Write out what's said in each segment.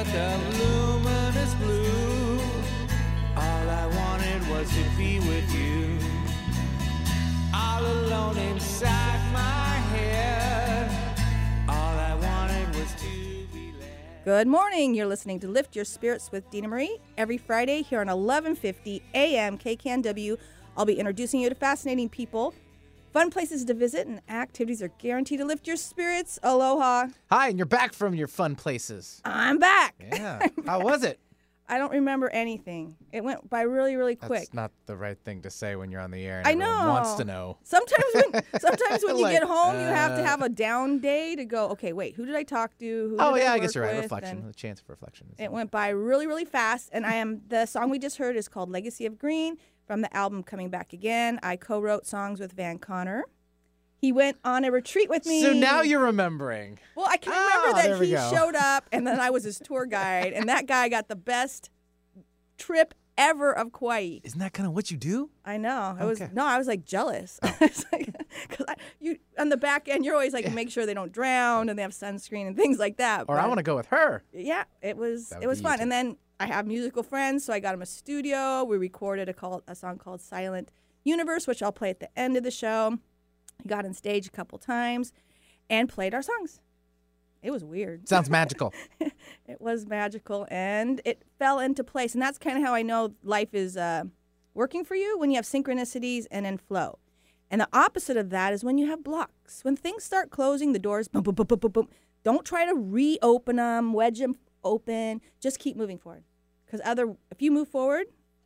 of luminous blue. All I wanted was to be with you. All alone inside my head. All I wanted was to be led. Good morning. You're listening to Lift Your Spirits with Dina Marie. Every Friday here on 1150 AM KKNW, I'll be introducing you to fascinating people, fun places to visit, and activities are guaranteed to lift your spirits. Aloha. Hi, and you're back from your fun places. I'm back. Yeah. How was it? I don't remember anything. It went by really, really quick. That's not the right thing to say when you're on the air and I everyone know. wants to know. Sometimes when you Like, get home, you have to have a down day to go, okay, wait, who did I talk to? Who Oh, did yeah, I work guess you're right. with? Reflection. And A chance for reflection. it went by really, really fast. And the song we just heard is called Legacy of Green from the album Coming Back Again. I co-wrote songs with Van Connor. He went on a retreat with me. So now you're remembering. Well, I can remember there that we he go. showed up, and then I was his tour guide, and that guy got the best trip ever of Kauai. Isn't that kind of what you do? I know. I Okay. was like jealous. I was like, because you on the back end, you're always like make sure they don't drown and they have sunscreen and things like that. Or I want to go with her. Yeah, it was That would be fun. easy. And then I have musical friends, so I got him a studio. We recorded a song called Silent Universe, which I'll play at the end of the show. He got on stage a couple times and played our songs. It was weird. Sounds magical. It was magical, and it fell into place. And that's kind of how I know life is working for you, when you have synchronicities and then flow. And the opposite of that is when you have blocks. When things start closing, the doors, boom, boom, boom, boom, boom, boom. Don't try to reopen them, wedge them open. Just keep moving forward. Because if you move forward,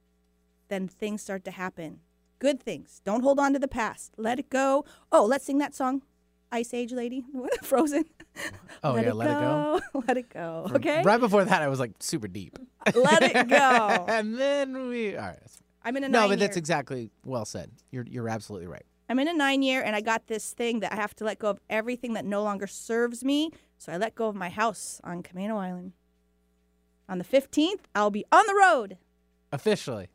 then things start to happen. Good things. Don't hold on to the past. Let it go. Oh, let's sing that song. Ice Age Lady, Frozen. Oh, Let it go. Let it go. Okay? Right before that, I was like super deep. Let it go. And then all right. That's fine. I'm in a 9 No, year. but that's exactly well said. You're absolutely right. I'm in a 9 year, and I got this thing that I have to let go of everything that no longer serves me. So I let go of my house on Camino Island. On the 15th, I'll be on the road. Officially.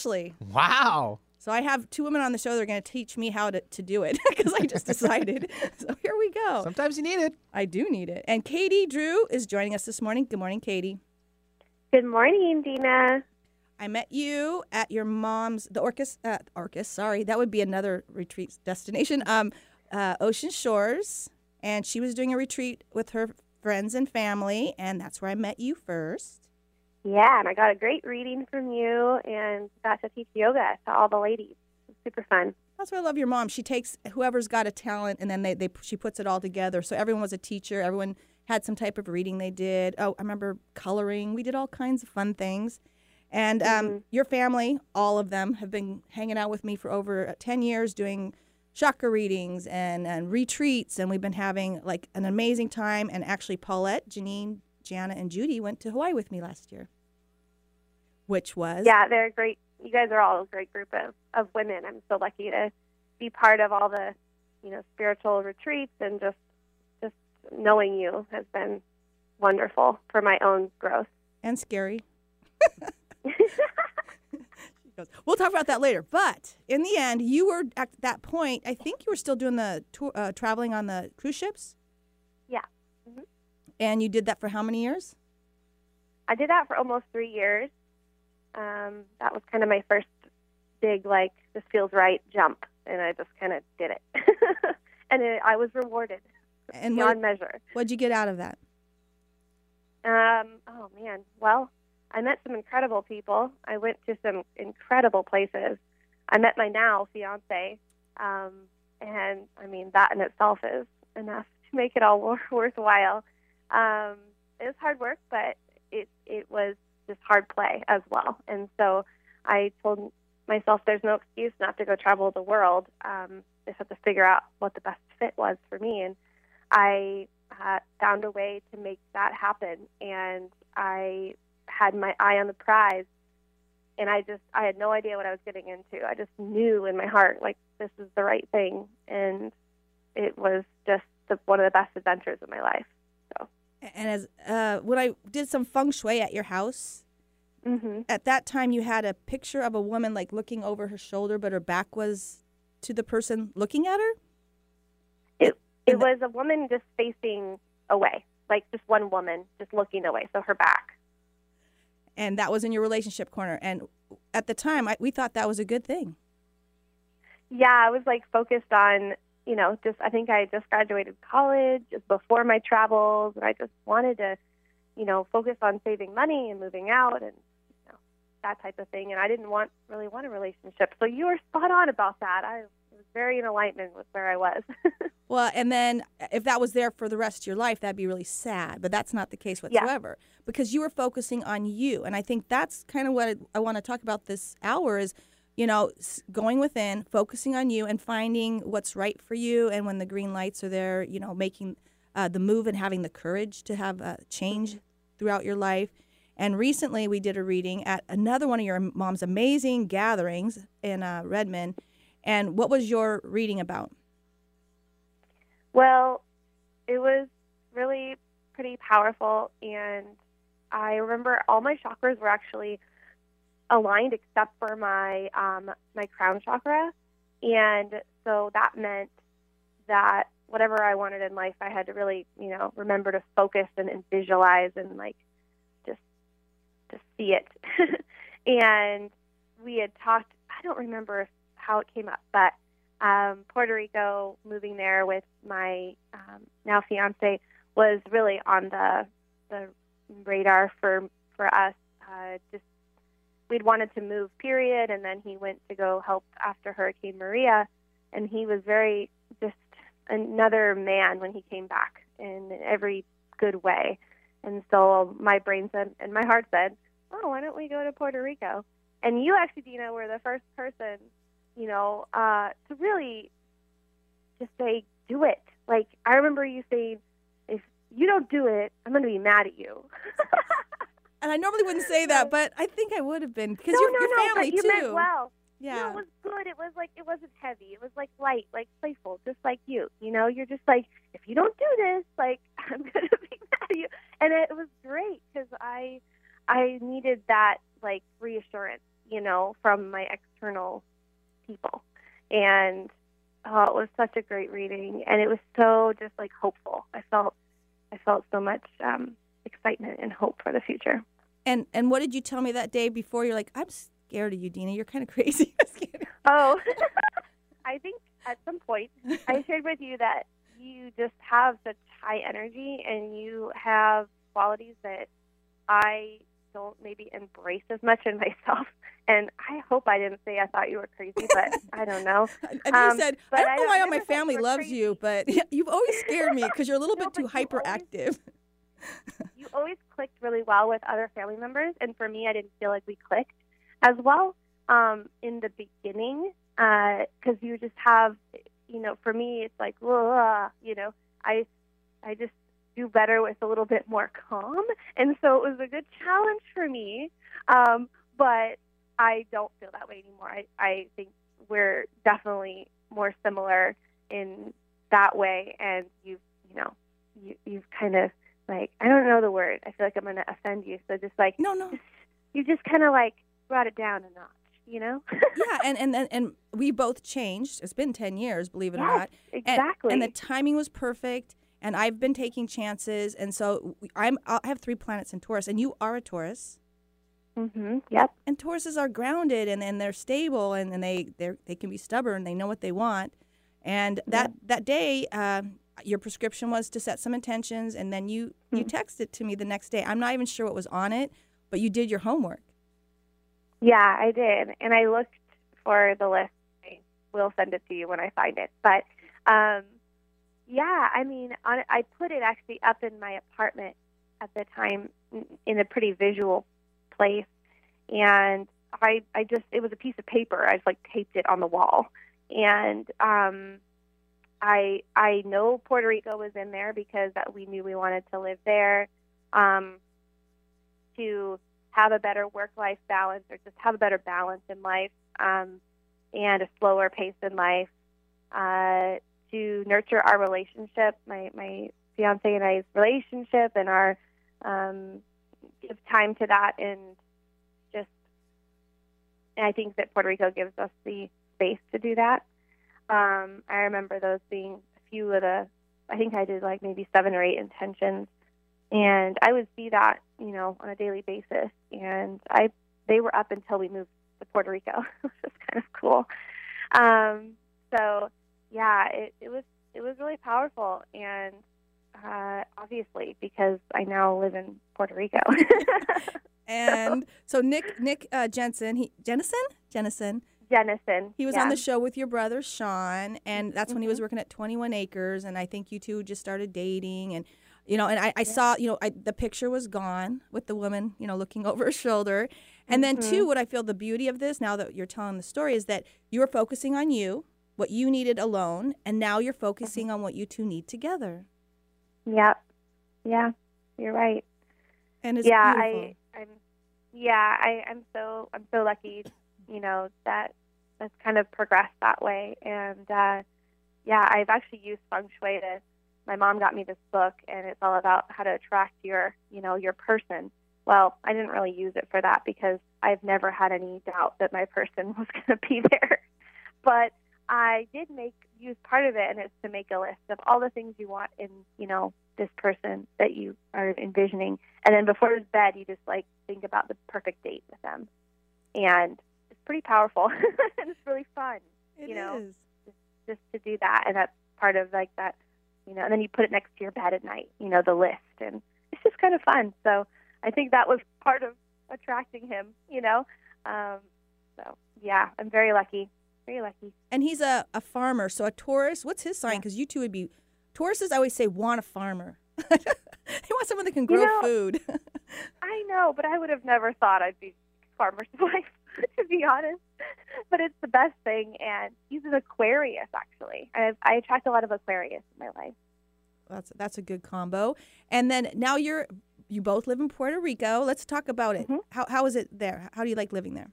Wow. So I have 2 women on the show that are going to teach me how to do it because I just decided. So here we go. Sometimes you need it. I do need it. And Katie Drew is joining us this morning. Good morning, Katie. Good morning, Dina. I met you at your mom's, the Orcas, sorry, that would be another retreat destination, Ocean Shores. And she was doing a retreat with her friends and family, and that's where I met you first. Yeah, and I got a great reading from you and got to teach yoga to all the ladies. It was super fun. That's why I love your mom. She takes whoever's got a talent, and then she puts it all together. So everyone was a teacher. Everyone had some type of reading they did. Oh, I remember coloring. We did all kinds of fun things. And your family, all of them, have been hanging out with me for over 10 years doing chakra readings and retreats. And we've been having like an amazing time. And actually, Paulette, Janine, Gianna, and Judy went to Hawaii with me last year, which was... Yeah, they're great. You guys are all a great group of women. I'm so lucky to be part of all the, spiritual retreats, and just knowing you has been wonderful for my own growth. And scary. We'll talk about that later. But in the end, you were at that point, I think you were still doing the tour, traveling on the cruise ships? Yeah. Mm-hmm. And you did that for how many years? I did that for almost 3 years. That was kind of my first big, this feels right jump, and I just kind of did it. And I was rewarded And beyond measure. What'd you get out of that? Oh, man. Well, I met some incredible people. I went to some incredible places. I met my now fiance, and, that in itself is enough to make it all worthwhile. It was hard work, but it was just hard play as well. And so I told myself there's no excuse not to go travel the world. Just have to figure out what the best fit was for me. And I found a way to make that happen. And I had my eye on the prize. And I had no idea what I was getting into. I just knew in my heart, this is the right thing. And it was just one of the best adventures of my life. So. And as when I did some feng shui at your house, Mm-hmm. at that time you had a picture of a woman looking over her shoulder, but her back was to the person looking at her? It was a woman just facing away, just one woman just looking away, so her back. and that was in your relationship corner. And at the time, we thought that was a good thing. Yeah, I was like focused on, I think I just graduated college just before my travels, and I just wanted to, focus on saving money and moving out and that type of thing. And I didn't really want a relationship. So you were spot on about that. I was very in alignment with where I was. Well, and then if that was there for the rest of your life, that'd be really sad. But that's not the case whatsoever, because you were focusing on you. And I think that's kind of what I want to talk about this hour is, going within, focusing on you and finding what's right for you. And when the green lights are there, making the move and having the courage to have change throughout your life. And recently we did a reading at another one of your mom's amazing gatherings in Redmond. And what was your reading about? Well, it was really pretty powerful. And I remember all my chakras were actually aligned except for my my crown chakra. And so that meant that whatever I wanted in life, I had to really, remember to focus and visualize and just to see it. And we had talked, I don't remember how it came up, but Puerto Rico, moving there with my now fiance, was really on the radar for us. Just we'd wanted to move, period, and then he went to go help after Hurricane Maria, and he was very just another man when he came back in every good way. And so my brain said, and my heart said, oh, why don't we go to Puerto Rico? And you actually, Dina, were the first person, to really just say, do it. Like, I remember you saying, if you don't do it, I'm going to be mad at you. And I normally wouldn't say that, but I think I would have been, because your family, but you too. meant well. Yeah. No, it was good. It was like, it wasn't heavy. It was like light, like playful, just like you. You're just like, if you don't do this, like, I'm going to be mad at you. And it was great because I needed that, like, reassurance, from my external people. And it was such a great reading. And it was so just, like, hopeful. I felt so much excitement and hope for the future. And what did you tell me that day before? You're like, I'm scared of you, Dina. You're kind of crazy. Oh, I think at some point I shared with you that you just have such high energy and you have qualities that I don't maybe embrace as much in myself. And I hope I didn't say I thought you were crazy, but I don't know. And you said, I don't know why all my family loves you, but you've always scared me because you're a little bit too hyperactive. You always clicked really well with other family members, and for me, I didn't feel like we clicked as well in the beginning because you just have, for me, it's like, I just do better with a little bit more calm, and so it was a good challenge for me, but I don't feel that way anymore. I think we're definitely more similar in that way, and you've kind of, like, I don't know the word. I feel like I'm going to offend you. So just like, no, you just kind of like brought it down a notch, Yeah, and we both changed. It's been 10 years, believe it or not. Exactly. And the timing was perfect. And I've been taking chances. And so I have 3 planets in Taurus, and you are a Taurus. Mm-hmm. Yep. And Tauruses are grounded and they're stable and they can be stubborn. They know what they want. And that day. Your prescription was to set some intentions, and then you texted to me the next day. I'm not even sure what was on it, but you did your homework. Yeah, I did. And I looked for the list. I will send it to you when I find it. But, I mean, I put it actually up in my apartment at the time in a pretty visual place. And it was a piece of paper. I just, like, taped it on the wall. And, I know Puerto Rico was in there because we knew we wanted to live there, to have a better work-life balance or just have a better balance in life, and a slower pace in life, to nurture our relationship, my fiance and I's relationship, and our give time to that, and I think that Puerto Rico gives us the space to do that. I remember those being a few of I think I did like maybe 7 or 8 intentions And I would see that, on a daily basis. And they were up until we moved to Puerto Rico, which was kind of cool. So yeah, it was really powerful. And obviously, because I now live in Puerto Rico. And so Nick Jennison, Jennison. He was on the show with your brother Sean, and that's when he was working at 21 Acres, and I think you two just started dating, and and I saw, the picture was gone with the woman, looking over her shoulder. And then too, what I feel the beauty of this, now that you're telling the story, is that you were focusing on you, what you needed alone, and now you're focusing on what you two need together. Yep. Yeah, you're right. And it's beautiful. I'm so lucky, that that's kind of progressed that way. And I've actually used feng shui to. My mom got me this book, and it's all about how to attract your person. Well, I didn't really use it for that because I've never had any doubt that my person was going to be there. But I did use part of it, and it's to make a list of all the things you want in, this person that you are envisioning. And then before bed, you just think about the perfect date with them. And it's pretty powerful, and it's really fun. It is. Just to do that, and that's part of that. And then you put it next to your bed at night, the list, and it's just kind of fun. So I think that was part of attracting him, So yeah, I'm very lucky, very lucky. And he's a farmer, so a Taurus. What's his sign? Because you two would be Tauruses. I always say want a farmer. They want someone that can grow food. I know, but I would have never thought I'd be farmer's wife, to be honest. But it's the best thing, and he's an Aquarius, actually. I attract a lot of Aquarius in my life. That's a good combo. And then now you both live in Puerto Rico. Let's talk about it. How is it there? How do you like living there?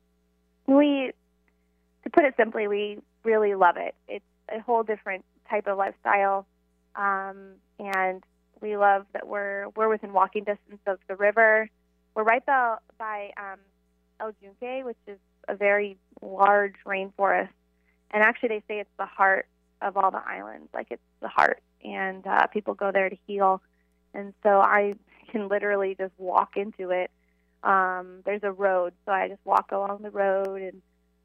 To put it simply, we really love it. It's a whole different type of lifestyle, and we love that we're within walking distance of the river. We're right by El Yunque, which is a very large rainforest, and actually they say it's the heart of all the islands. It's the heart, and people go there to heal. And so I can literally just walk into it. There's a road, so I just walk along the road, and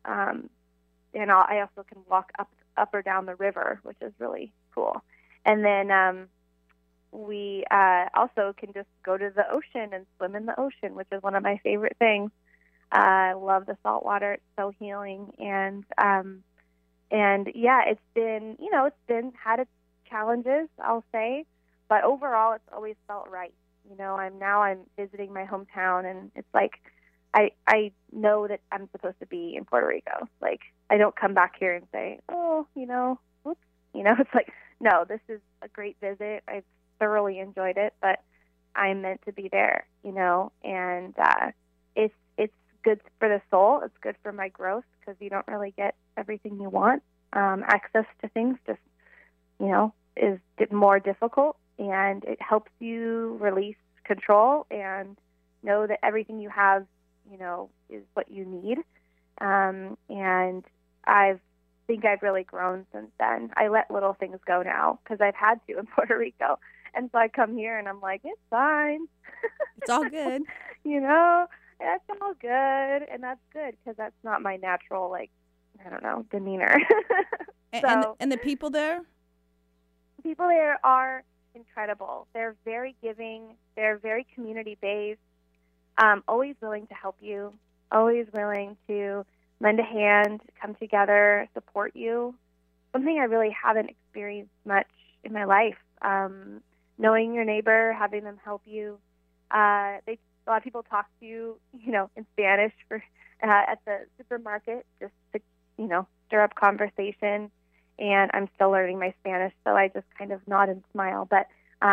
I also can walk up or down the river, which is really cool. And then we also can just go to the ocean and swim in the ocean, which is one of my favorite things. I love the salt water. It's so healing. And yeah, it's been had its challenges, I'll say, but overall it's always felt right. I'm visiting my hometown, and it's I know that I'm supposed to be in Puerto Rico. I don't come back here and say, oh, whoops. It's no, this is a great visit. I've thoroughly enjoyed it, but I'm meant to be there, and it's good for the soul. It's good for my growth because you don't really get everything you want. Access to things just, is more difficult, and it helps you release control and know that everything you have, is what you need. And I think I've really grown since then. I let little things go now because I've had to in Puerto Rico. And so I come here and I'm like, it's fine. It's all good. That's all good. And that's good because that's not my natural, demeanor. And the people there? People there are incredible. They're very giving. They're very community-based, always willing to help you, always willing to lend a hand, come together, support you. Something I really haven't experienced much in my life. Knowing your neighbor, having them help you. A lot of people talk to you, in Spanish at the supermarket just to, stir up conversation. And I'm still learning my Spanish, so I just kind of nod and smile. But,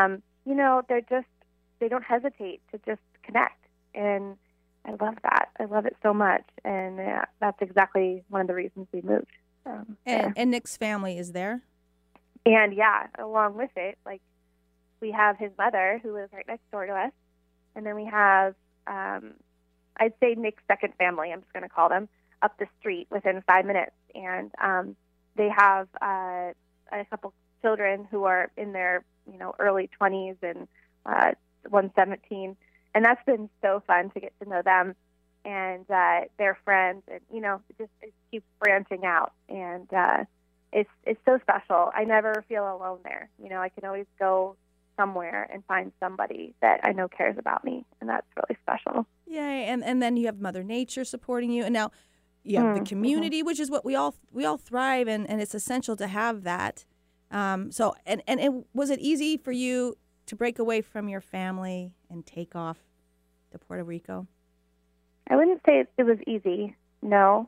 they don't hesitate to just connect. And I love that. I love it so much. And that's exactly one of the reasons we moved. And Nick's family is there? And, yeah, along with it, we have his mother, who lives right next door to us. And then we have, I'd say Nick's second family, I'm just going to call them, up the street within 5 minutes. And they have a couple children who are in their, early 20s and one's 17. And that's been so fun to get to know them and their friends. And, it keeps branching out. And it's so special. I never feel alone there. I can always go somewhere and find somebody that I know cares about me. And that's really special. Yeah, and then you have Mother Nature supporting you. And now you have the community, which is what we all thrive in, and it's essential to have that. So was it easy for you to break away from your family and take off to Puerto Rico? I wouldn't say it was easy, no.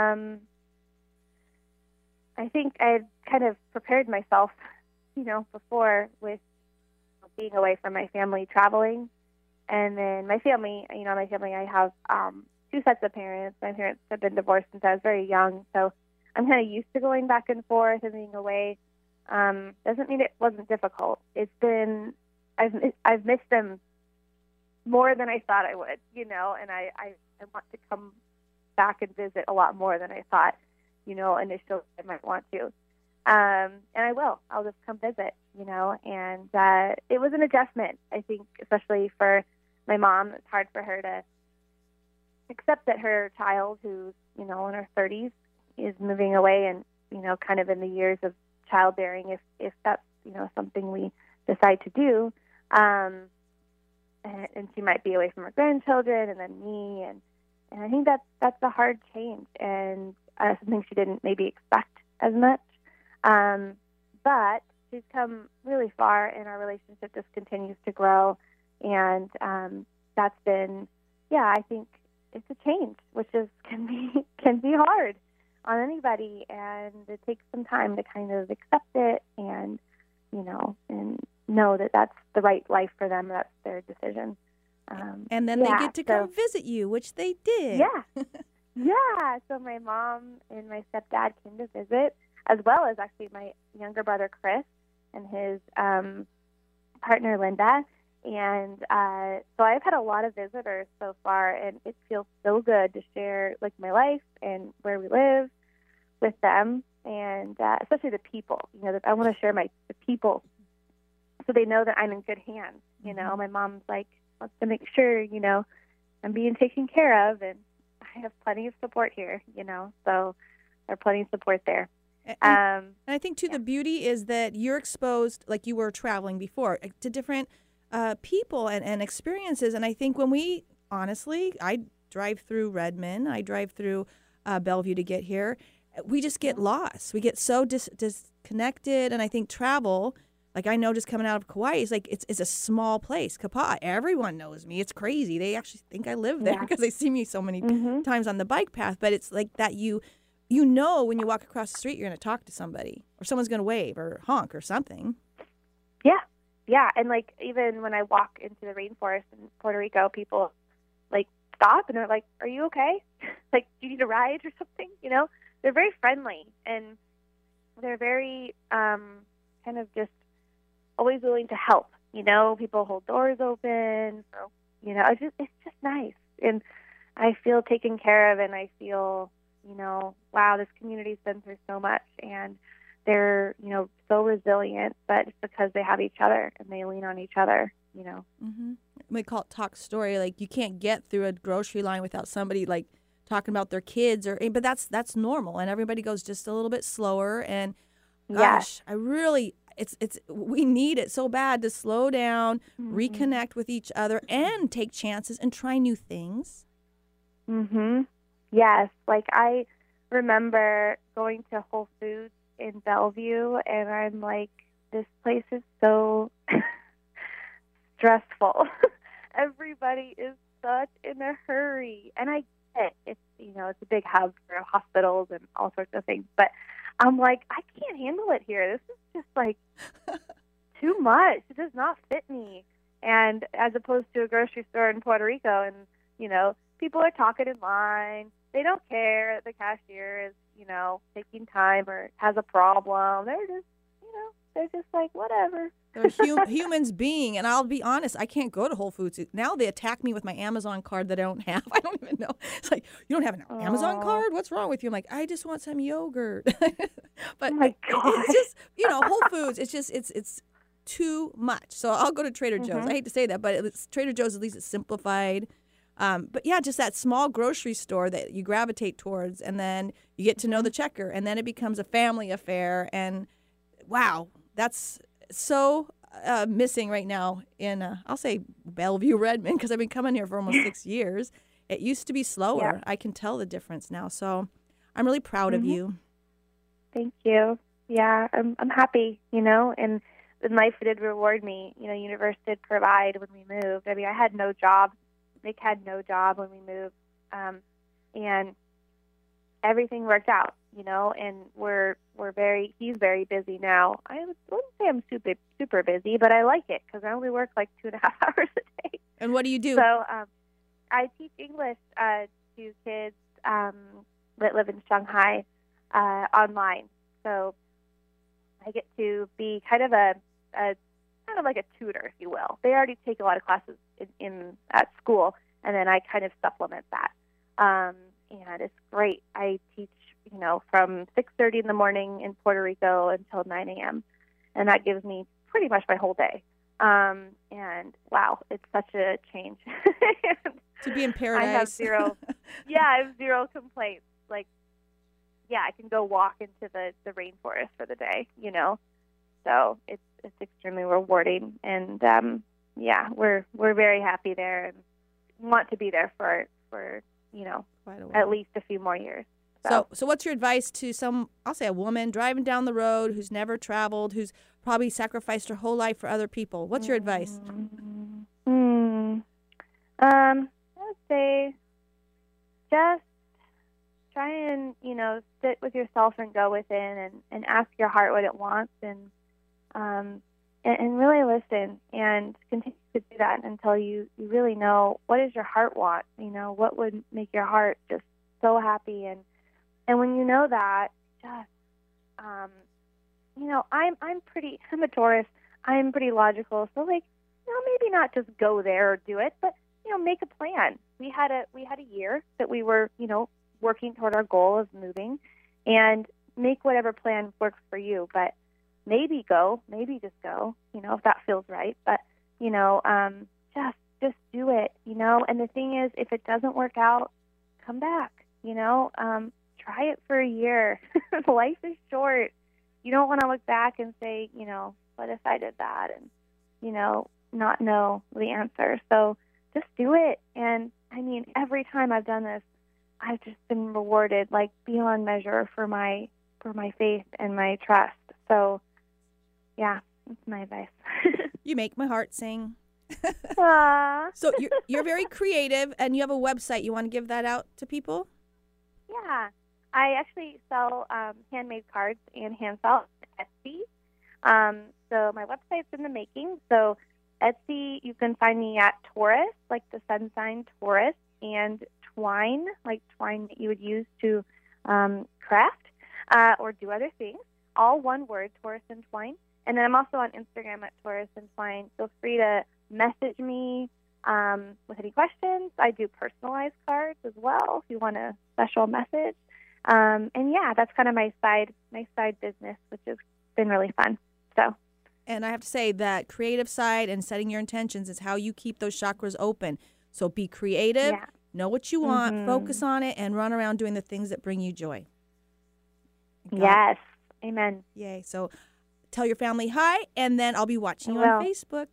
I think I had kind of prepared myself, before with being away from my family, traveling. And then my family, I have two sets of parents. My parents have been divorced since I was very young, so I'm kind of used to going back and forth and being away. Doesn't mean it wasn't difficult. It's been, I've missed them more than I thought I would, and I want to come back and visit a lot more than I thought, initially I might want to. And I will. I'll just come visit, and it was an adjustment, I think, especially for my mom. It's hard for her to accept that her child, who's, in her 30s, is moving away and, kind of in the years of childbearing, if that's, something we decide to do. And she might be away from her grandchildren and then me. And I think that's a hard change and something she didn't maybe expect as much. But she's come really far, and our relationship just continues to grow. And that's been, I think it's a change, which can be hard on anybody, and it takes some time to kind of accept it and and know that that's the right life for them. That's their decision. And then they get to come visit you, which they did. Yeah. Yeah. So my mom and my stepdad came to visit, as well as actually my younger brother, Chris, and his partner, Linda. And so I've had a lot of visitors so far, and it feels so good to share my life and where we live with them, and especially the people. I want to share the people so they know that I'm in good hands. My mom's wants to make sure I'm being taken care of, and I have plenty of support here. So there's plenty of support there. And I think too, the beauty is that you're exposed, like you were traveling before, to different people and experiences. And I think when I drive through Redmond, I drive through Bellevue to get here, we just get lost. We get so disconnected. And I think travel, I know just coming out of Kauai, it's a small place. Kapaa, everyone knows me. It's crazy. They actually think I live there because they see me so many times on the bike path. But it's like that when you walk across the street, you're going to talk to somebody, or someone's going to wave or honk or something. Yeah. Yeah. And even when I walk into the rainforest in Puerto Rico, people stop and they're like, "Are you okay? Do you need a ride or something?" They're very friendly, and they're very kind of just always willing to help. People hold doors open. So, it's just nice. And I feel taken care of, and I feel, wow, this community's been through so much, and they're, so resilient, but it's because they have each other and they lean on each other, Mm-hmm. We call it talk story. You can't get through a grocery line without somebody talking about their kids, but that's normal, and everybody goes just a little bit slower. And gosh, we need it so bad to slow down, reconnect with each other, and take chances and try new things. Mhm. Yes, I remember going to Whole Foods in Bellevue, and I'm like, this place is so stressful. Everybody is such in a hurry, and I get it. It's a big hub for hospitals and all sorts of things, but I'm like, I can't handle it here. This is just too much. It does not fit me. And as opposed to a grocery store in Puerto Rico, and people are talking in line. They don't care that the cashier is taking time or has a problem. They're just whatever. They're humans being, and I'll be honest, I can't go to Whole Foods. Now they attack me with my Amazon card that I don't have. I don't even know. It's you don't have an Amazon card? What's wrong with you? I'm like, I just want some yogurt. But oh my God. It's just, Whole Foods, it's just, it's too much. So I'll go to Trader Joe's. I hate to say that, but Trader Joe's, at least it's simplified. But yeah, just that small grocery store that you gravitate towards, and then you get to know the checker, and then it becomes a family affair. And wow, that's so missing right now in, I'll say Bellevue, Redmond, because I've been coming here for almost 6 years. It used to be slower. Yeah. I can tell the difference now. So I'm really proud of you. Thank you. Yeah, I'm happy, and life did reward me. Universe did provide when we moved. I mean, I had no job. Nick had no job when we moved, and everything worked out, and he's very busy now. I wouldn't say I'm super busy, but I like it because I only work like 2.5 hours a day. And what do you do? So I teach English to kids that live in Shanghai online. So I get to be kind of like a tutor, if you will. They already take a lot of classes at school, and then I kind of supplement that. And it's great. I teach, from 6:30 in the morning in Puerto Rico until 9 a.m., and that gives me pretty much my whole day. And wow, it's such a change. To be in paradise. I have zero complaints. Like, yeah, I can go walk into the rainforest for the day, So it's extremely rewarding, and yeah, we're very happy there and want to be there for Quite a while. at least a few more years. So what's your advice to I'll say a woman driving down the road who's never traveled, who's probably sacrificed her whole life for other people? What's your advice? I would say just try and, sit with yourself and go within and ask your heart what it wants and really listen and continue to do that until you really know what does your heart want, what would make your heart just so happy. And when you know that, just, I'm a Taurus. I'm pretty logical. So maybe not just go there or do it, but, make a plan. We had a year that we were, working toward our goal of moving, and make whatever plan works for you. But maybe just go, if that feels right. But, just do it, And the thing is, if it doesn't work out, come back, try it for a year. Life is short. You don't want to look back and say, what if I did that? And, not know the answer. So just do it. And I mean, every time I've done this, I've just been rewarded like beyond measure for my faith and my trust. So yeah, that's my advice. You make my heart sing. Aww. So you're very creative, and you have a website. You want to give that out to people? Yeah. I actually sell handmade cards and hand felt at Etsy. So my website's in the making. So Etsy, you can find me at Taurus, like the sun sign Taurus, and twine, like twine that you would use to craft or do other things. All one word, Taurus and twine. And then I'm also on Instagram at Taurus and twine. Feel free to message me with any questions. I do personalized cards as well if you want a special message. And yeah, that's kind of my side business, which has been really fun. So. And I have to say that creative side and setting your intentions is how you keep those chakras open. So be creative, know what you want, focus on it, and run around doing the things that bring you joy. Yes. Amen. Yay. So tell your family hi, and then I'll be watching you on Facebook.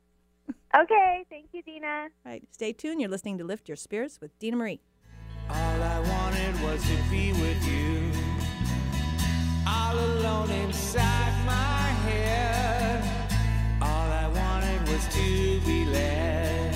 Okay. Thank you, Dina. All right. Stay tuned. You're listening to Lift Your Spirits with Dina Marie. All I wanted was to be with you, all alone inside my head. All I wanted was to be led,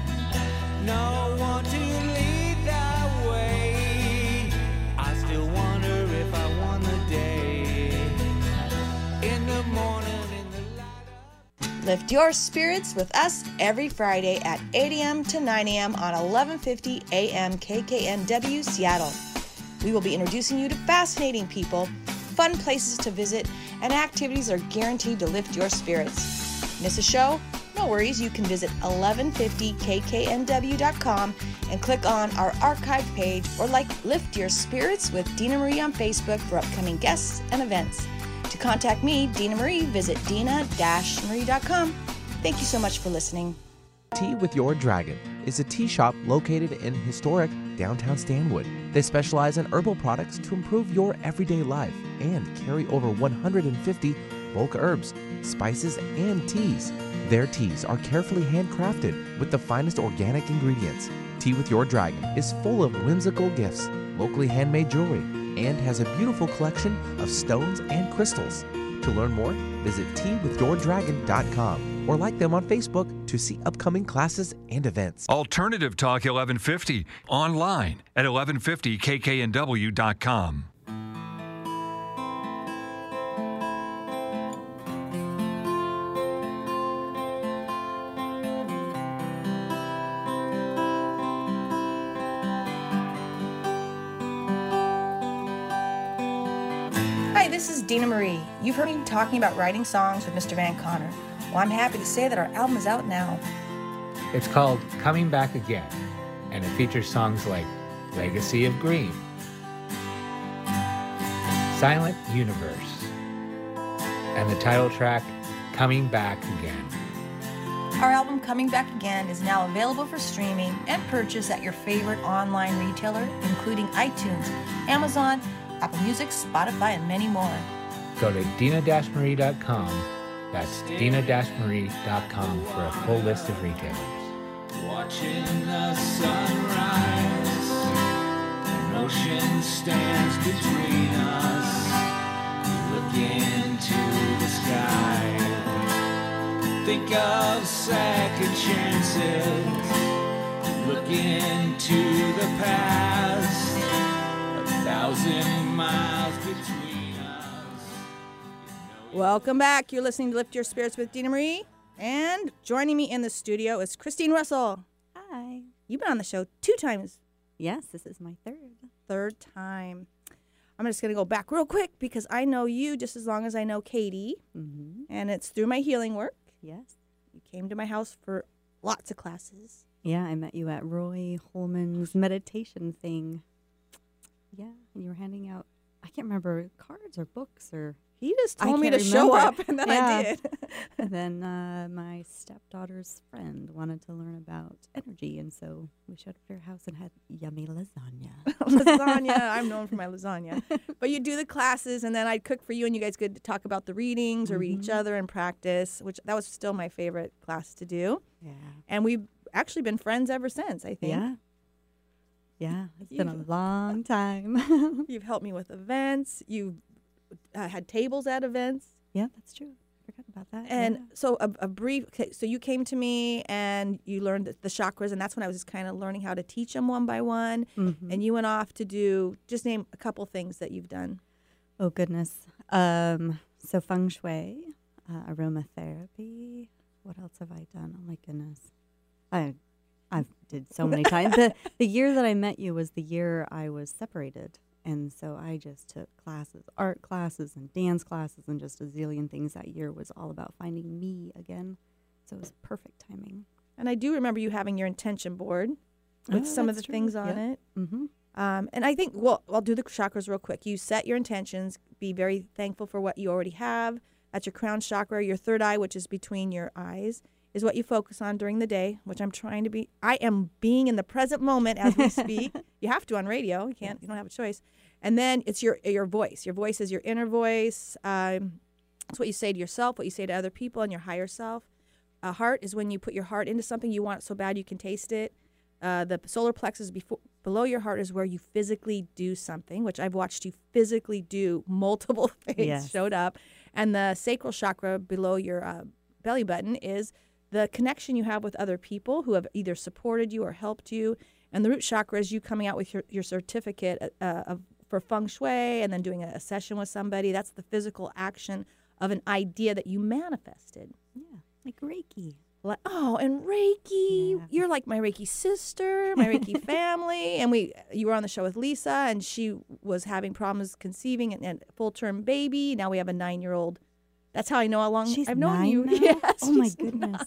no one to lead the way. I still wonder if I won the day. In the morning, in the light of... Lift Your Spirits with us every Friday at 8 a.m. to 9 a.m. on 1150 AM KKNW Seattle. We will be introducing you to fascinating people, fun places to visit, and activities are guaranteed to lift your spirits. Miss a show? No worries, you can visit 1150kknw.com and click on our archive page or like Lift Your Spirits with Dina Marie on Facebook for upcoming guests and events. To To contact me, Dina Marie, visit dina-marie.com. Thank you so much for listening. Tea with Your Dragon is a tea shop located in historic downtown Stanwood. They specialize in herbal products to improve your everyday life and carry over 150 bulk herbs, spices, and teas. Their teas are carefully handcrafted with the finest organic ingredients. Tea with Your Dragon is full of whimsical gifts, locally handmade jewelry, and has a beautiful collection of stones and crystals. To learn more, visit teawithyourdragon.com or like them on Facebook to see upcoming classes and events. Alternative Talk 1150, online at 1150kknw.com. Hi, this is Dina Marie. You've heard me talking about writing songs with Mr. Van Conner. Well, I'm happy to say that our album is out now. It's called Coming Back Again, and it features songs like Legacy of Green, Silent Universe, and the title track, Coming Back Again. Our album, Coming Back Again, is now available for streaming and purchase at your favorite online retailer, including iTunes, Amazon, Apple Music, Spotify, and many more. Go to dina-marie.com. That's dina-marie.com for a full list of retailers. Watching the sunrise, an ocean stands between us. Look into the sky, think of second chances. Look into the past, 1,000 miles between us. Welcome back. You're listening to Lift Your Spirits with Dina Marie. And joining me in the studio is Christine Russell. Hi. You've been on the show 2 times. Yes, this is my Third time. I'm just going to go back real quick because I know you just as long as I know Katie. Mm-hmm. And it's through my healing work. Yes. You came to my house for lots of classes. Yeah, I met you at Roy Holman's meditation thing. Yeah, and you were handing out, I can't remember, cards or books or... He just told me to show up, and then I did. And then my stepdaughter's friend wanted to learn about energy, and so we showed up at her house and had yummy lasagna. Lasagna. I'm known for my lasagna. But you do the classes, and then I'd cook for you, and you guys could talk about the readings or read each other and practice, which that was still my favorite class to do. Yeah. And we've actually been friends ever since, I think. Yeah. Yeah, it's been a long time. You've helped me with events. You've had tables at events. Yeah, that's true. I forgot about that. And so a brief, so you came to me and you learned the chakras, and that's when I was just kind of learning how to teach them one by one. Mm-hmm. And you went off to do, just name a couple things that you've done. Oh, goodness. So feng shui, aromatherapy. What else have I done? Oh, my goodness. I've did so many times. The year that I met you was the year I was separated. And so I just took classes, art classes and dance classes and just a zillion things. That year was all about finding me again. So it was perfect timing. And I do remember you having your intention board with some of the things on it. Mm-hmm. And I think, well, I'll do the chakras real quick. You set your intentions, be very thankful for what you already have. That's your crown chakra. Your third eye, which is between your eyes, is what you focus on during the day, which I'm trying to be. I am being in the present moment as we speak. You have to on radio. You can't. You don't have a choice. And then it's your voice. Your voice is your inner voice. It's what you say to yourself, what you say to other people, and your higher self. Heart is when you put your heart into something you want it so bad you can taste it. The solar plexus below your heart is where you physically do something, which I've watched you physically do multiple things showed up. And the sacral chakra below your belly button is the connection you have with other people who have either supported you or helped you. And the root chakra is you coming out with your certificate for feng shui and then doing a session with somebody. That's the physical action of an idea that you manifested. Yeah, like Reiki. And Reiki. Yeah. You're like my Reiki sister, my Reiki family. And you were on the show with Lisa, and she was having problems conceiving and full-term baby. Now we have a 9-year-old. That's how I know how long I've known you. Now? Yes, oh my goodness.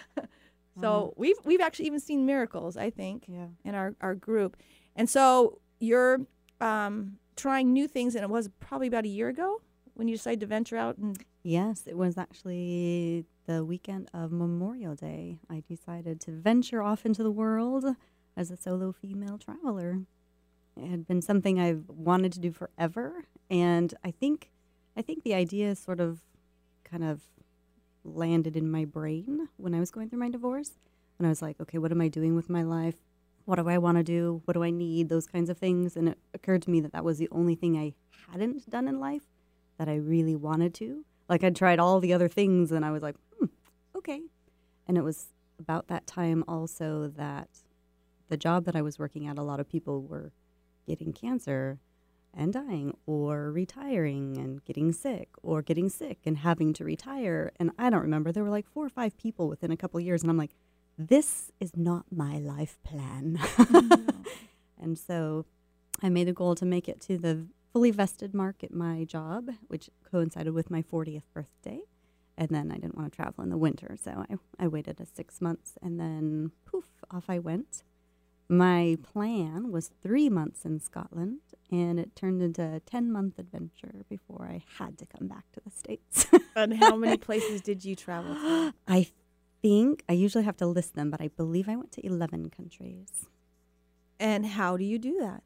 So we've actually even seen miracles, I think, in our group. And so you're trying new things, and it was probably about a year ago when you decided to venture out? And Yes, it was actually the weekend of Memorial Day. I decided to venture off into the world as a solo female traveler. It had been something I've wanted to do forever, and I think the idea sort of kind of landed in my brain when I was going through my divorce. And I was like, okay, what am I doing with my life? What do I want to do? What do I need? Those kinds of things. And it occurred to me that was the only thing I hadn't done in life that I really wanted to. Like, I'd tried all the other things, and I was like, okay. And it was about that time also that the job that I was working at, a lot of people were getting cancer and dying, or retiring and getting sick and having to retire. And I don't remember. There were like 4 or 5 people within a couple of years. And I'm like, this is not my life plan. And so I made a goal to make it to the fully vested mark at my job, which coincided with my 40th birthday. And then I didn't want to travel in the winter. So I waited 6 months, and then poof, off I went. My plan was 3 months in Scotland, and it turned into a 10-month adventure before I had to come back to the States. And how many places did you travel to? I think I usually have to list them, but I believe I went to 11 countries. And how do you do that?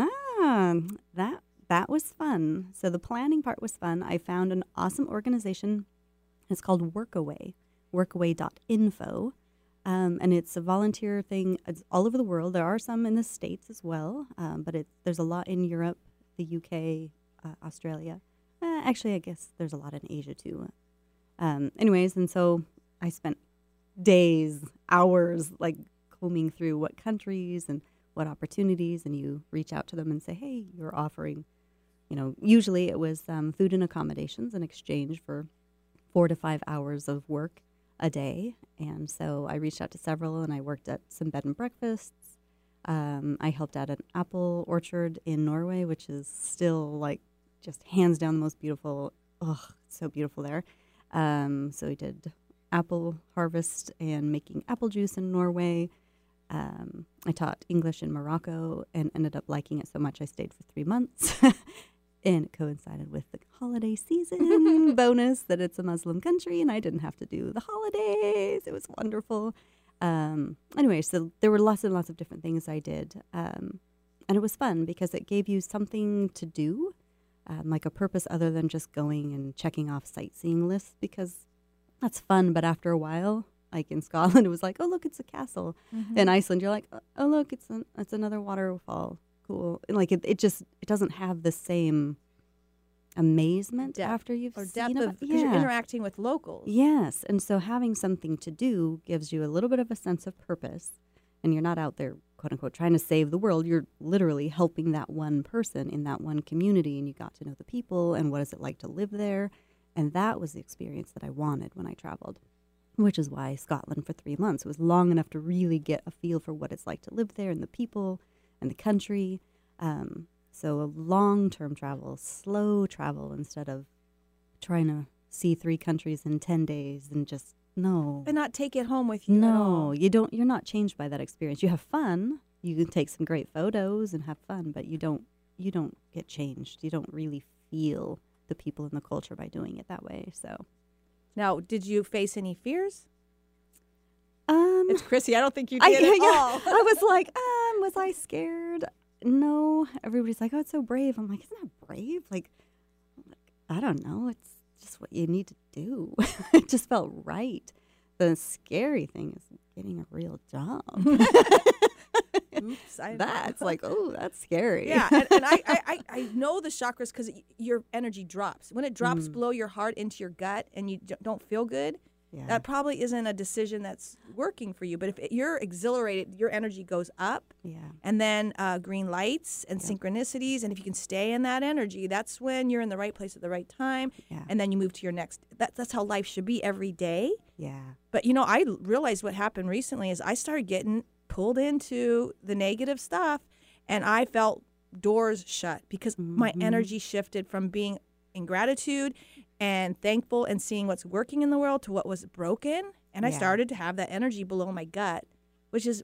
That was fun. So the planning part was fun. I found an awesome organization. It's called Workaway, workaway.info. And it's a volunteer thing. It's all over the world. There are some in the States as well, but there's a lot in Europe, the UK, Australia. Actually, I guess there's a lot in Asia too. Anyways, and so I spent days, hours, like combing through what countries and what opportunities, and you reach out to them and say, hey, you're offering, usually it was food and accommodations in exchange for 4 to 5 hours of work a day. And so I reached out to several, and I worked at some bed and breakfasts. I helped at an apple orchard in Norway, which is still like just hands down the most beautiful. It's so beautiful there. So we did apple harvest and making apple juice in Norway. I taught English in Morocco and ended up liking it so much I stayed for 3 months. And it coincided with the holiday season bonus that it's a Muslim country and I didn't have to do the holidays. It was wonderful. Anyway, so there were lots and lots of different things I did. And it was fun because it gave you something to do, like a purpose other than just going and checking off sightseeing lists, because that's fun. But after a while, like in Scotland, it was like, oh, look, it's a castle. Mm-hmm. In Iceland, you're like, oh, look, it's another waterfall. Cool. And like it doesn't have the same amazement after you've seen it. Because you're interacting with locals. Yes. And so having something to do gives you a little bit of a sense of purpose, and you're not out there, quote unquote, trying to save the world. You're literally helping that one person in that one community, and you got to know the people and what is it like to live there. And that was the experience that I wanted when I traveled, which is why Scotland for 3 months. It was long enough to really get a feel for what it's like to live there and the people and the country. So a long-term travel, slow travel, instead of trying to see 3 countries in 10 days and just, no. And not take it home with you at all. No, you're not changed by that experience. You have fun. You can take some great photos and have fun, but you don't get changed. You don't really feel the people and the culture by doing it that way. So, now, did you face any fears? It's Chrissy. I don't think you did at all. I was like, was I scared? No. Everybody's like, oh, it's so brave. I'm like, isn't that brave? Like, I don't know. It's just what you need to do. It just felt right. The scary thing is getting a real job. Oops, that's like, oh, that's scary. Yeah, and I know the chakras because your energy drops. When it drops below your heart into your gut and you don't feel good, that probably isn't a decision that's working for you. But if you're exhilarated, your energy goes up. Yeah. And then green lights and synchronicities. And if you can stay in that energy, that's when you're in the right place at the right time. Yeah. And then you move to your next. That's how life should be every day. Yeah. But, I realized what happened recently is I started getting pulled into the negative stuff, and I felt doors shut because my energy shifted from being in gratitude and thankful and seeing what's working in the world to what was broken. And I started to have that energy below my gut, which is,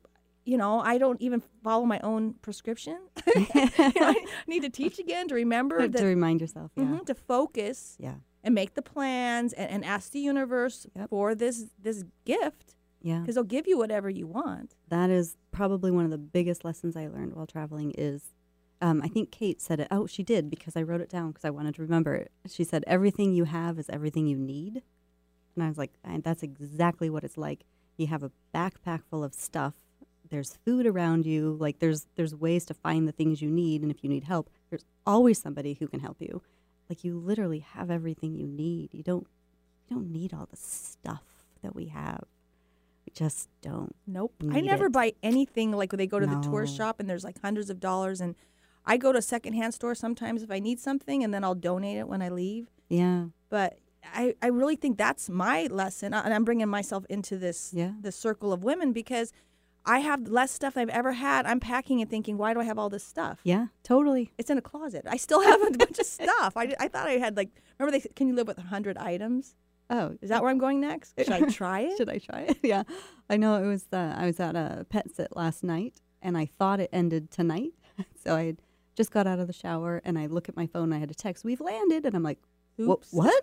I don't even follow my own prescription. I need to teach again to remember to remind yourself, to focus, and make the plans and ask the universe for this gift. Yeah, because they'll give you whatever you want. That is probably one of the biggest lessons I learned while traveling is, I think Kate said it. Oh, she did, because I wrote it down because I wanted to remember it. She said, everything you have is everything you need. And I was like, that's exactly what it's like. You have a backpack full of stuff. There's food around you. Like there's ways to find the things you need. And if you need help, there's always somebody who can help you. Like you literally have everything you need. You don't need all the stuff that we have. Just don't. Nope. I never buy anything like when they go to the tourist shop and there's like hundreds of dollars, and I go to a secondhand store sometimes if I need something, and then I'll donate it when I leave. Yeah. But I really think that's my lesson, and I'm bringing myself into this circle of women because I have less stuff I've ever had. I'm packing and thinking, why do I have all this stuff? Yeah, totally. It's in a closet. I still have a bunch of stuff. I thought I had remember can you live with 100 items? Oh, is that where I'm going next? Should I try it? Should I try it? Yeah. I know it was, I was at a pet sit last night and I thought it ended tonight. So I just got out of the shower and I look at my phone and I had a text, we've landed. And I'm like, oops. What?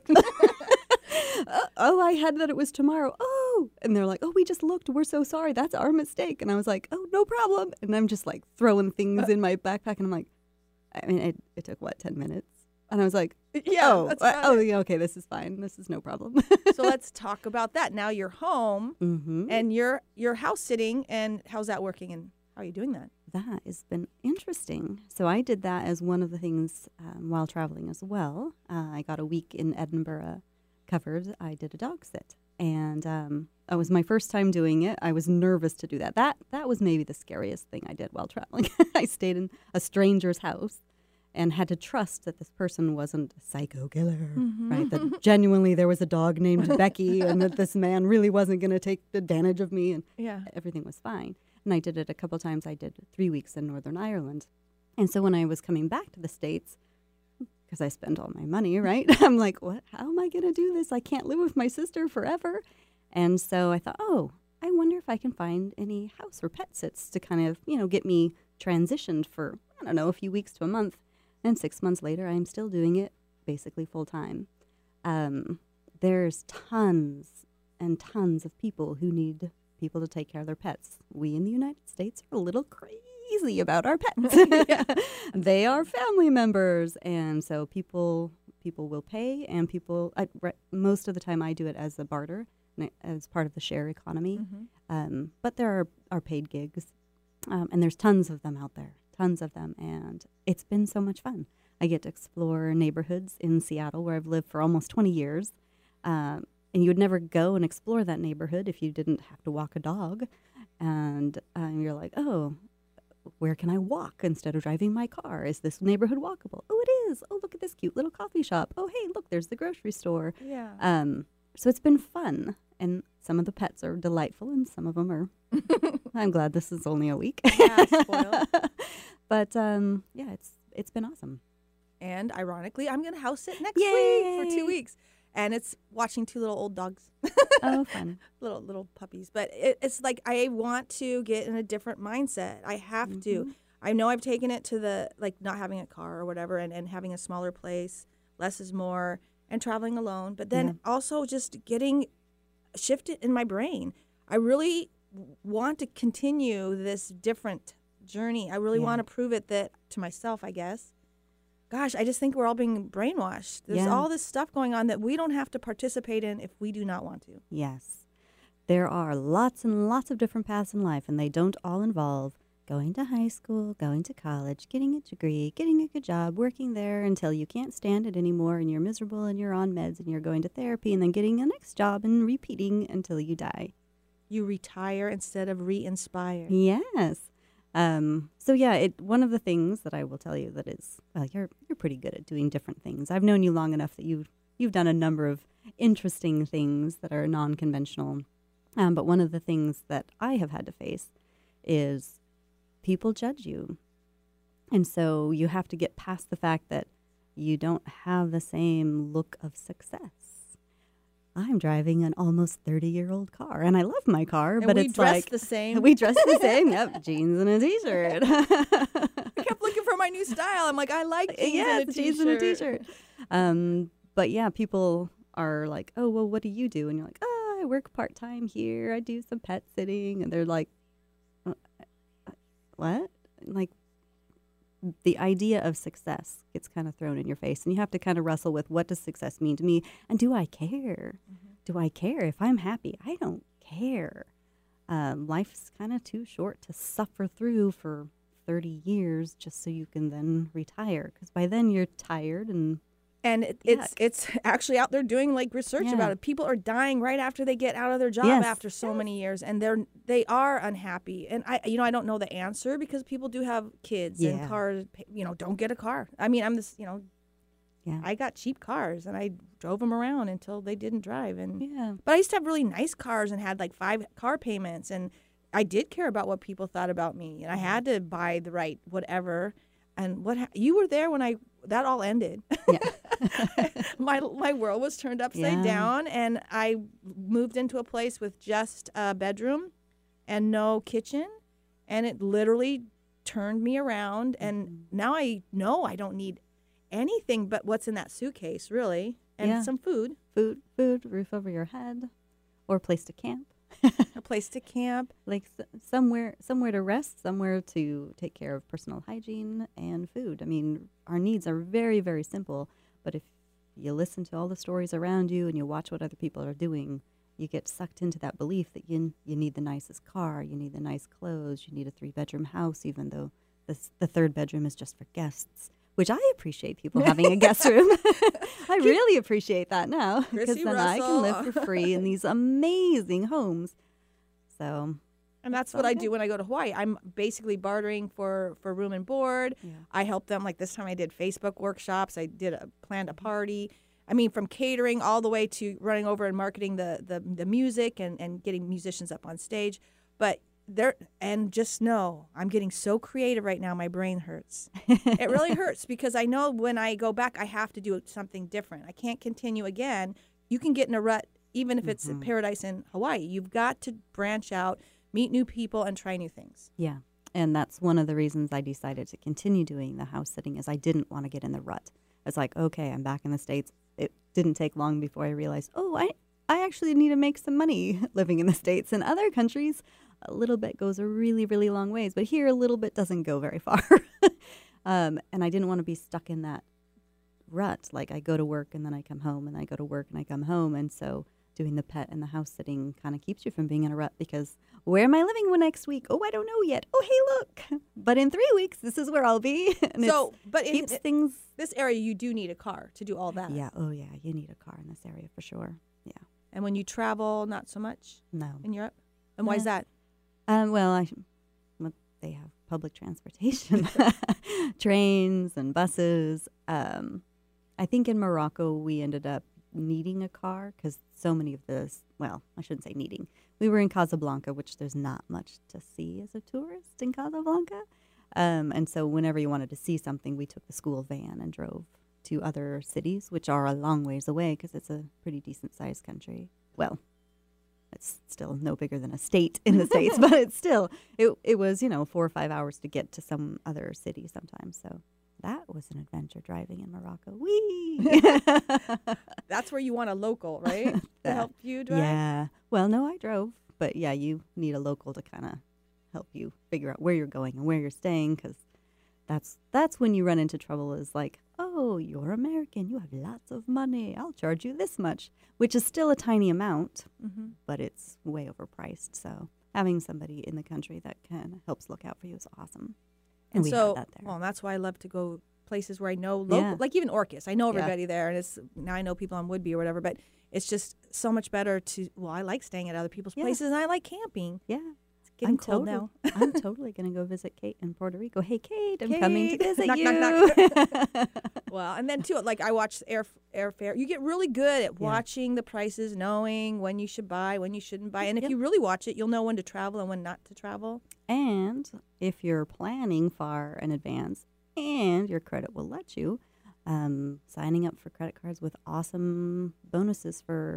Oh, I had that it was tomorrow. Oh, and they're like, oh, we just looked. We're so sorry. That's our mistake. And I was like, oh, no problem. And I'm just like throwing things in my backpack. And I'm like, I mean, it took 10 minutes? And I was like, yeah, yeah, okay, this is fine. This is no problem. So let's talk about that. Now you're home and you're house sitting. And how's that working? And how are you doing that? That has been interesting. So I did that as one of the things while traveling as well. I got a week in Edinburgh covered. I did a dog sit. And it was my first time doing it. I was nervous to do that. That was maybe the scariest thing I did while traveling. I stayed in a stranger's house and had to trust that this person wasn't a psycho killer, right? That genuinely there was a dog named Becky and that this man really wasn't going to take advantage of me and everything was fine. And I did it a couple times. I did 3 weeks in Northern Ireland. And so when I was coming back to the States, because I spent all my money, right? I'm like, what? How am I going to do this? I can't live with my sister forever. And so I thought, oh, I wonder if I can find any house or pet sits to kind of, get me transitioned for, I don't know, a few weeks to a month. And 6 months later, I'm still doing it basically full time. There's tons and tons of people who need people to take care of their pets. We in the United States are a little crazy about our pets. They are family members. And so people will pay, and most of the time I do it as a barter, as part of the share economy. But there are paid gigs, and there's tons of them out there. Tons of them, and it's been so much fun. I get to explore neighborhoods in Seattle where I've lived for almost 20 years, and you would never go and explore that neighborhood if you didn't have to walk a dog, and you're like, oh, where can I walk instead of driving my car? Is this neighborhood walkable? Oh, it is. Oh, look at this cute little coffee shop. Oh, hey, look, there's the grocery store. Yeah. So it's been fun, and some of the pets are delightful, and some of them are. I'm glad this is only a week. Yeah, spoiled. But yeah, it's been awesome. And ironically, I'm gonna house sit next week for 2 weeks, and it's watching 2 little old dogs. Oh, fun! little puppies. But it's like I want to get in a different mindset. I have to. I know I've taken it to the not having a car or whatever, and having a smaller place, less is more, and traveling alone. But then also just getting shifted in my brain. I really want to continue this different journey. I really want to prove it to myself, I guess. Gosh, I just think we're all being brainwashed. There's all this stuff going on that we don't have to participate in if we do not want to. Yes. There are lots and lots of different paths in life, and they don't all involve going to high school, going to college, getting a degree, getting a good job, working there until you can't stand it anymore and you're miserable and you're on meds and you're going to therapy and then getting a next job and repeating until you die. You retire instead of re-inspire. Yes. So yeah, one of the things that I will tell you that is, you're pretty good at doing different things. I've known you long enough that you've done a number of interesting things that are non-conventional. But one of the things that I have had to face is people judge you. And so you have to get past the fact that you don't have the same look of success. I'm driving an almost 30-year-old car, and I love my car, and but we it's dress like the same. we dress the same. Yep, jeans and a t-shirt. I kept looking for my new style. I'm like, I like jeans and a t-shirt. But yeah, people are like, oh, well, what do you do? And you're like, oh, I work part-time here. I do some pet sitting. And they're like, what? Like, the idea of success gets kind of thrown in your face. And you have to kind of wrestle with, what does success mean to me? And do I care? Mm-hmm. Do I care? If I'm happy, I don't care. Life's kind of too short to suffer through for 30 years just so you can then retire. Because by then you're tired and it's actually out there doing like research about it. People are dying right after they get out of their job after so many years, and they are unhappy. And I don't know the answer, because people do have kids and cars. Don't get a car. I mean, I got cheap cars and I drove them around until they didn't drive. But I used to have really nice cars and had like 5 car payments, and I did care about what people thought about me, and I had to buy the right whatever. And you were there when that all ended. Yeah. My world was turned upside down, and I moved into a place with just a bedroom and no kitchen, and it literally turned me around. And now I know I don't need anything but what's in that suitcase, really, and some food, roof over your head, or a place to camp. A place to camp, like somewhere to rest, somewhere to take care of personal hygiene and food. I mean, our needs are very, very simple, but if you listen to all the stories around you and you watch what other people are doing, you get sucked into that belief that you need the nicest car, you need the nice clothes, you need a 3-bedroom house, even though the 3rd bedroom is just for guests. Which I appreciate people having a guest room. I really appreciate that now, because then I can live for free in these amazing homes. So, and that's what I do when I go to Hawaii. I'm basically bartering for room and board. Yeah. I help them. Like this time I did Facebook workshops. I planned a party. I mean, from catering all the way to running over and marketing the music and getting musicians up on stage. But just know, I'm getting so creative right now, my brain hurts. It really hurts, because I know when I go back, I have to do something different. I can't continue again. You can get in a rut, even if it's a paradise in Hawaii. You've got to branch out, meet new people, and try new things. Yeah, and that's one of the reasons I decided to continue doing the house sitting, is I didn't want to get in the rut. It's like, okay, I'm back in the States. It didn't take long before I realized, I actually need to make some money living in the States. In other countries, a little bit goes a really, really long ways. But here, a little bit doesn't go very far. And I didn't want to be stuck in that rut. Like, I go to work and then I come home, and I go to work and I come home. And so doing the pet and the house sitting kind of keeps you from being in a rut, because where am I living next week? Oh, I don't know yet. Oh, hey, look. But in 3 weeks, this is where I'll be. And keeps things. This area, you do need a car to do all that. Yeah. Oh, yeah. You need a car in this area for sure. Yeah. And when you travel, not so much? No. In Europe? And why is that? They have public transportation, trains and buses. I think in Morocco we ended up needing a car, because so many of I shouldn't say needing. We were in Casablanca, which there's not much to see as a tourist in Casablanca. And so whenever you wanted to see something, we took the school van and drove to other cities, which are a long ways away, because it's a pretty decent-sized country. Well, it's still no bigger than a state in the States, but it's still, it was, 4 or 5 hours to get to some other city sometimes. So that was an adventure, driving in Morocco. Whee! That's where you want a local, right? To help you drive? Yeah. Well, no, I drove. But yeah, you need a local to kind of help you figure out where you're going and where you're staying, because that's when you run into trouble, is like, oh, you're American, you have lots of money, I'll charge you this much, which is still a tiny amount, but it's way overpriced. So having somebody in the country that helps look out for you is awesome. And we have that there. Well, that's why I love to go places where I know like even Orcas. I know everybody there, and now I know people on Woodby or whatever, but it's just so much better I like staying at other people's places, and I like camping. Yeah. Getting cold now. I'm totally going to go visit Kate in Puerto Rico. Hey, Kate, I'm coming to visit you. Knock. Well, and then, too, like I watch airfare. You get really good at watching the prices, knowing when you should buy, when you shouldn't buy. And if you really watch it, you'll know when to travel and when not to travel. And if you're planning far in advance and your credit will let you, signing up for credit cards with awesome bonuses for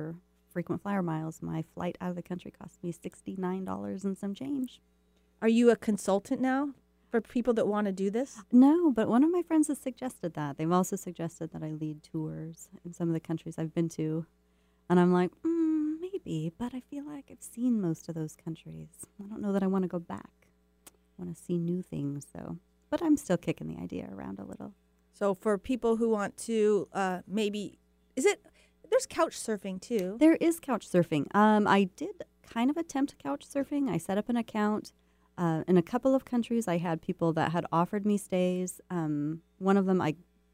frequent flyer miles. My flight out of the country cost me $69 and some change. Are you a consultant now for people that want to do this? No, but one of my friends has suggested that. They've also suggested that I lead tours in some of the countries I've been to. And I'm like, maybe, but I feel like I've seen most of those countries. I don't know that I want to go back. I want to see new things, though. But I'm still kicking the idea around a little. So for people who want to there's couch surfing too. There is couch surfing. I did kind of attempt couch surfing. I set up an account. In a couple of countries, I had people that had offered me stays. One of them, I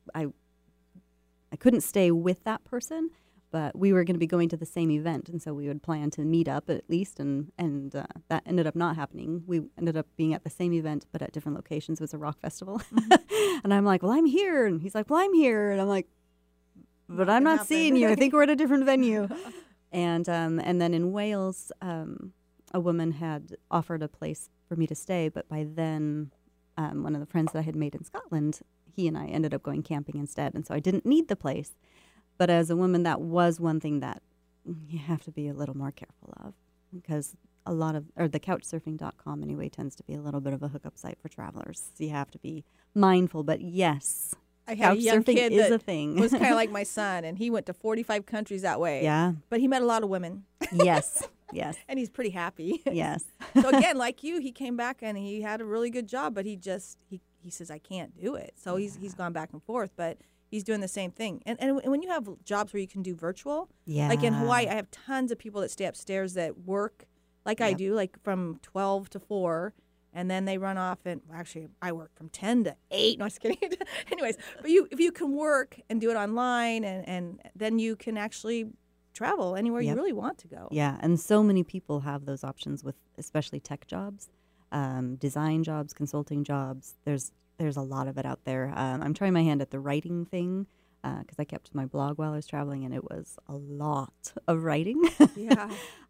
couldn't stay with that person, but we were going to be going to the same event, and so we would plan to meet up at least, and that ended up not happening. We ended up being at the same event, but at different locations. It was a rock festival. Mm-hmm. And I'm like, well, I'm here. And he's like, well, I'm here. And I'm like, but I'm not seeing you. I think we're at a different venue. And then in Wales, a woman had offered a place for me to stay, but by then, one of the friends that I had made in Scotland, he and I ended up going camping instead, and so I didn't need the place. But as a woman, that was one thing that you have to be a little more careful of, because the couchsurfing.com anyway tends to be a little bit of a hookup site for travelers. So you have to be mindful, but yes, I had a young kid is that a thing. was kind of like my son, and he went to 45 countries that way. Yeah. But he met a lot of women. Yes. Yes. And he's pretty happy. Yes. So again, like you, he came back and he had a really good job, but he says, I can't do it. So he's gone back and forth, but he's doing the same thing. And when you have jobs where you can do virtual, like in Hawaii, I have tons of people that stay upstairs that work like I do, like from 12 to 4. And then they run off, and actually, I work from 10 to 8. No, I'm just kidding. Anyways, but if you can work and do it online, and then you can actually travel anywhere you really want to go. Yeah, and so many people have those options with especially tech jobs, design jobs, consulting jobs. There's a lot of it out there. I'm trying my hand at the writing thing because I kept my blog while I was traveling, and it was a lot of writing. Yeah.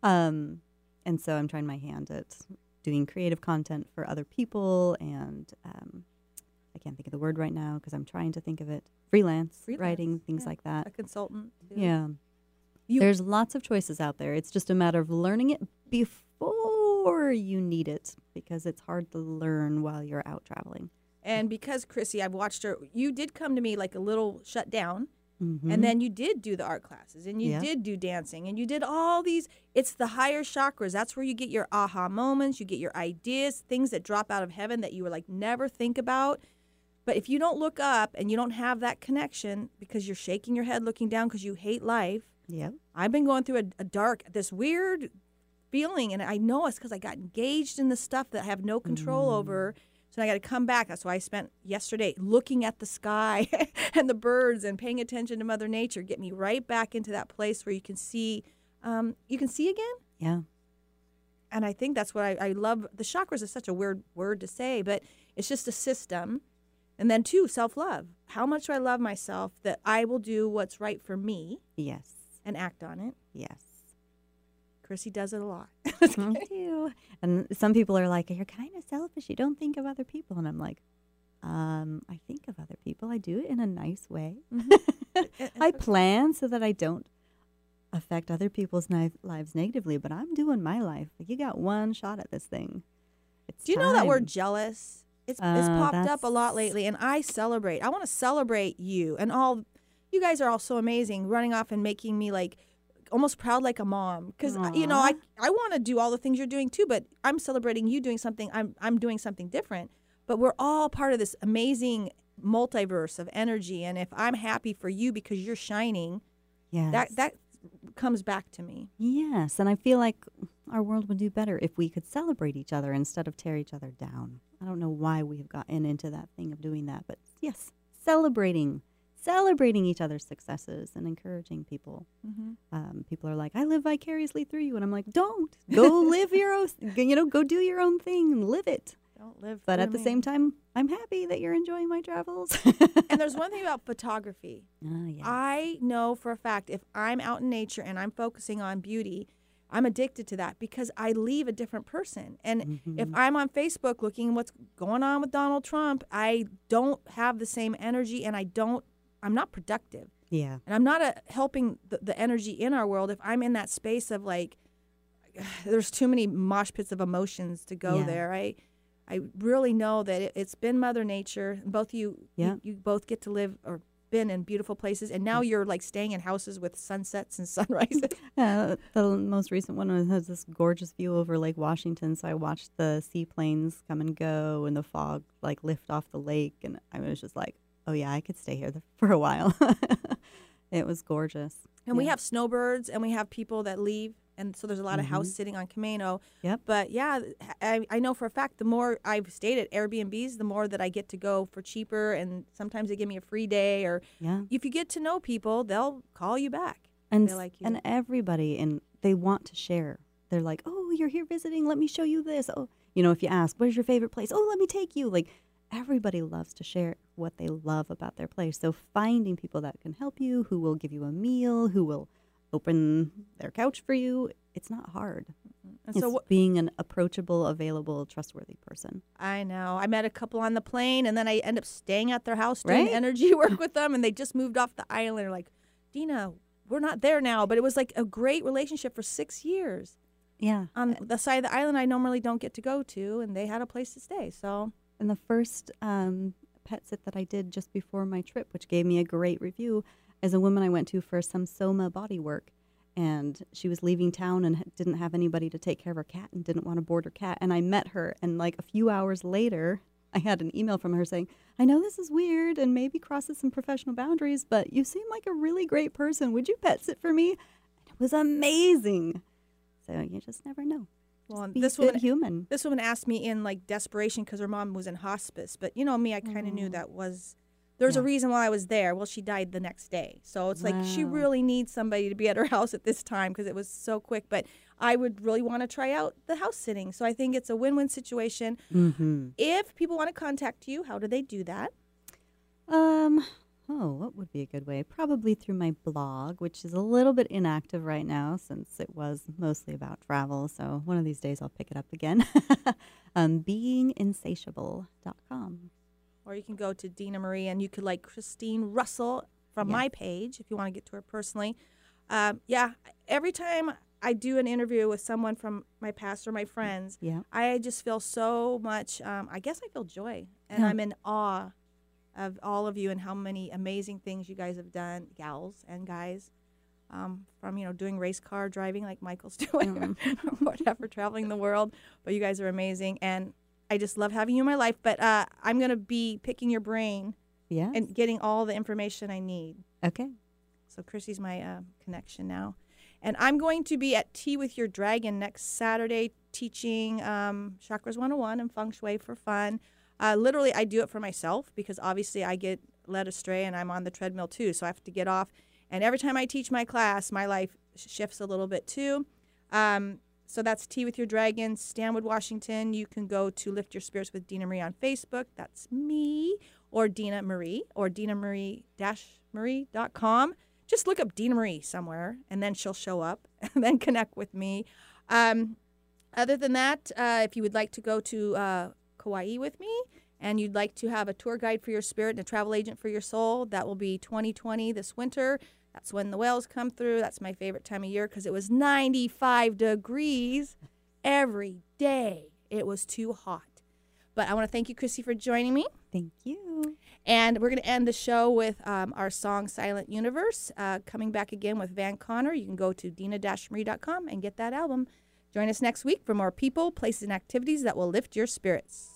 And so I'm trying my hand at doing creative content for other people, and I can't think of the word right now because I'm trying to think of it. Freelance writing, things like that. A consultant. Too. Yeah. There's lots of choices out there. It's just a matter of learning it before you need it, because it's hard to learn while you're out traveling. And because, Chrissy, I've watched her, you did come to me like a little shut down. Mm-hmm. And then you did do the art classes, and you did do dancing, and you did all these. It's the higher chakras. That's where you get your aha moments. You get your ideas, things that drop out of heaven that you were like never think about. But if you don't look up and you don't have that connection because you're shaking your head looking down because you hate life. Yeah. I've been going through this weird feeling, and I know it's because I got engaged in the stuff that I have no control over. So I got to come back. That's why I spent yesterday looking at the sky and the birds and paying attention to Mother Nature. Get me right back into that place where you can see. You can see again. Yeah. And I think that's what I love. The chakras is such a weird word to say, but it's just a system. And then, too, self-love. How much do I love myself that I will do what's right for me? Yes. And act on it. Yes. Chrissy does it a lot. I do. And some people are like, you're kind of selfish. You don't think of other people. And I'm like, I think of other people. I do it in a nice way. Mm-hmm. I plan so that I don't affect other people's lives negatively, but I'm doing my life. Like, you got one shot at this thing. Do you know that word jealous? It's popped up a lot lately, and I celebrate. I want to celebrate you and all. You guys are all so amazing, running off and making me like almost proud like a mom, because I want to do all the things you're doing too, but I'm celebrating you doing something. I'm doing something different, but we're all part of this amazing multiverse of energy, and if I'm happy for you because you're shining, that comes back to me. Yes, and I feel like our world would do better if we could celebrate each other instead of tear each other down. I don't know why we have gotten into that thing of doing that, but yes, celebrating each other's successes and encouraging people. Mm-hmm. People are like, I live vicariously through you, and I'm like, don't go live your own, go do your own thing and live it. Don't live. But at the same time, I'm happy that you're enjoying my travels. And there's one thing about photography. Yes. I know for a fact if I'm out in nature and I'm focusing on beauty, I'm addicted to that because I leave a different person. And if I'm on Facebook looking what's going on with Donald Trump, I don't have the same energy, and I'm not productive. Yeah. And I'm not helping the energy in our world if I'm in that space of like, there's too many mosh pits of emotions to go there. I really know that it's been Mother Nature. Both you both get to live or been in beautiful places, and now you're like staying in houses with sunsets and sunrises. The most recent one has this gorgeous view over Lake Washington, so I watched the seaplanes come and go and the fog like lift off the lake, and I was just like, oh yeah, I could stay here for a while. It was gorgeous. And we have snowbirds, and we have people that leave. And so there's a lot of house sitting on Camino. Yep. But yeah, I know for a fact the more I've stayed at Airbnbs, the more that I get to go for cheaper. And sometimes they give me a free day. Or if you get to know people, they'll call you back. And they like you. And everybody, and they want to share. They're like, oh, you're here visiting. Let me show you this. Oh, if you ask, where's your favorite place? Oh, let me take you. Like, everybody loves to share what they love about their place. So finding people that can help you, who will give you a meal, who will open their couch for you, it's not hard. And it's being an approachable, available, trustworthy person. I know. I met a couple on the plane, and then I end up staying at their house doing energy work with them, and they just moved off the island. They're like, Dina, we're not there now, but it was like a great relationship for 6 years. Yeah. On the side of the island I normally don't get to go to, and they had a place to stay. So, and the first pet sit that I did just before my trip, which gave me a great review, is a woman I went to for some Soma body work, and she was leaving town and didn't have anybody to take care of her cat and didn't want to board her cat. And I met her, and like a few hours later, I had an email from her saying, I know this is weird and maybe crosses some professional boundaries, but you seem like a really great person. Would you pet sit for me? And it was amazing. So you just never know. Well, this woman asked me in like desperation because her mom was in hospice. But you know me, I kind of knew that was... There's a reason why I was there. Well, she died the next day. So it's like she really needs somebody to be at her house at this time because it was so quick. But I would really want to try out the house sitting. So I think it's a win-win situation. Mm-hmm. If people want to contact you, how do they do that? What would be a good way? Probably through my blog, which is a little bit inactive right now since it was mostly about travel. So one of these days I'll pick it up again. beinginsatiable.com. Or you can go to Dina Marie, and you could like Christine Russell from my page if you want to get to her personally. Every time I do an interview with someone from my past or my friends, I just feel so much, I guess I feel joy. And I'm in awe of all of you and how many amazing things you guys have done, gals and guys, from, doing race car driving like Michael's doing or whatever, traveling the world. But you guys are amazing. And I just love having you in my life, but I'm going to be picking your brain and getting all the information I need. Okay. So Chrissy's my connection now. And I'm going to be at Tea with Your Dragon next Saturday teaching Chakras 101 and Feng Shui for fun. Literally, I do it for myself because obviously I get led astray and I'm on the treadmill too, so I have to get off. And every time I teach my class, my life shifts a little bit too. So that's Tea with Your Dragon, Stanwood, Washington. You can go to Lift Your Spirits with Dina Marie on Facebook. That's me, or Dina Marie, or dinamarie-marie.com. Just look up Dina Marie somewhere, and then she'll show up, and then connect with me. Other than that, if you would like to go to Kauai with me, and you'd like to have a tour guide for your spirit and a travel agent for your soul, that will be 2020 this winter. That's when the whales come through. That's my favorite time of year because it was 95 degrees every day. It was too hot. But I want to thank you, Chrissy, for joining me. Thank you. And we're going to end the show with our song Silent Universe, coming back again with Van Connor. You can go to dina-marie.com and get that album. Join us next week for more people, places, and activities that will lift your spirits.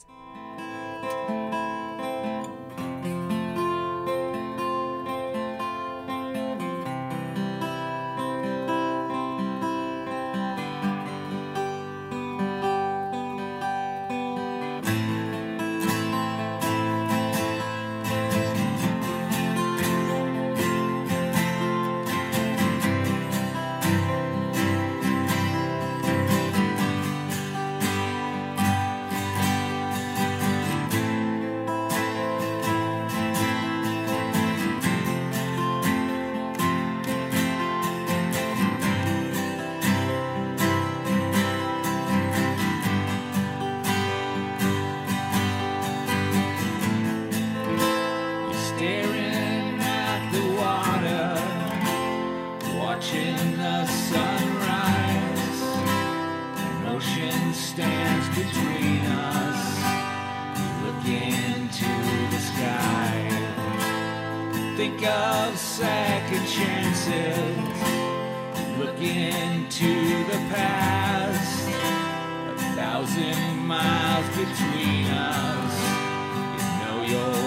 think of second chances. Look into the past, 1,000 miles between us. You know you're